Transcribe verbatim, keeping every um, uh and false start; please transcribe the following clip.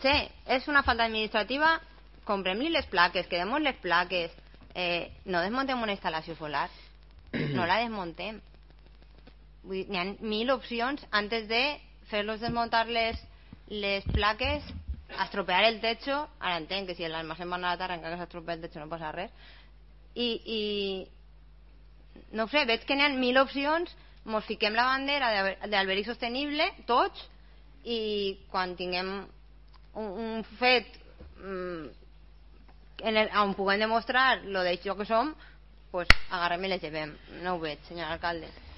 potser és una falta administrativa, comprem-li les plaques, quedem les plaques, eh, no desmuntem una instal·lació solar, no la desmuntem. Vull dir, n'hi ha mil opcions antes de fer-los desmuntar les, les plaques, estropear el techo. Ara entenc que si l'almacén va anar a la terra encara que s'estropea el techo no passa res, i, i no ho sé, veig que n'hi ha mil opcions, mos fiquem la bandera d'Alberic Sostenible tots, i quan tinguem un, un fet mm, en el, on puguem demostrar lo d'això que som, pues agarrem i les llevem. No ho veig, senyor alcalde.